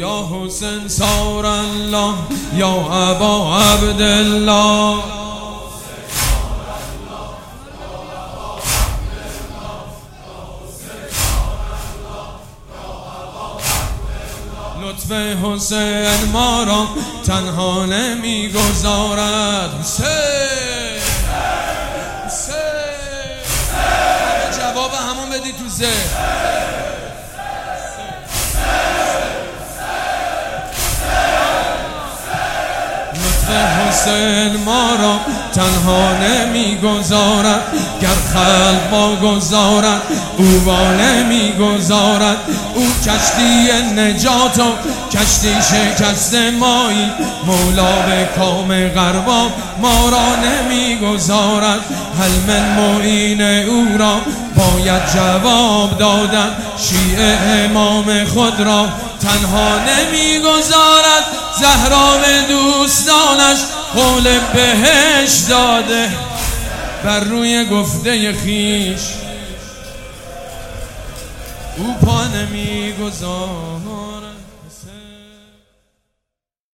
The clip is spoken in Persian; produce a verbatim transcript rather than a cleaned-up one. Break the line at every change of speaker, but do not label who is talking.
یا حسین سار الله یا ابا عبدالله لطف حسین ما را تنها نمی گذارد. حسین حسین جواب همون بدی تو زه. حسین ما را تنها نمی گذارد، گر خلق با گذارد او با نمی گذارد. او کشتی نجات و کشتی شکست مایی، مولا به کام غربا ما را نمی گذارد. هل من معین او را باید جواب دادن، شیعه امام خود را تنها نمی گذارد. زهرا به دوستانش قول بهش داده، بر روی گفته خیش او پا نمی گذارد.